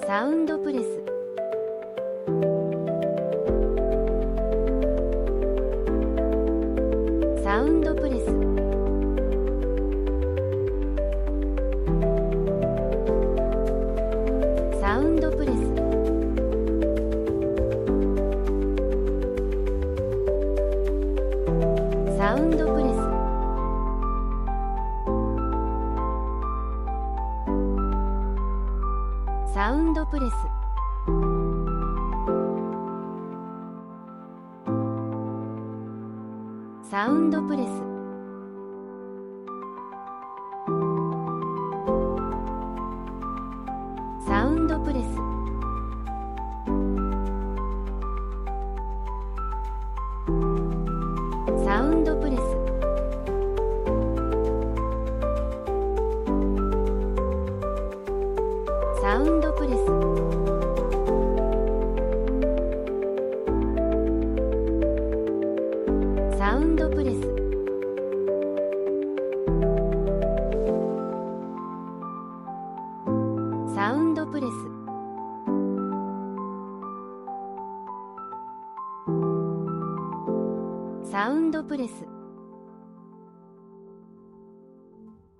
サウンドプレス、サウンドプレス、サウンドプレス、サウンドプレス、サウンドプレス、サウンドプレス、サウンドプレス、サウンドプレス、サウンドプレス、サウンドプレス、サウンドプレス、サウンドプレス。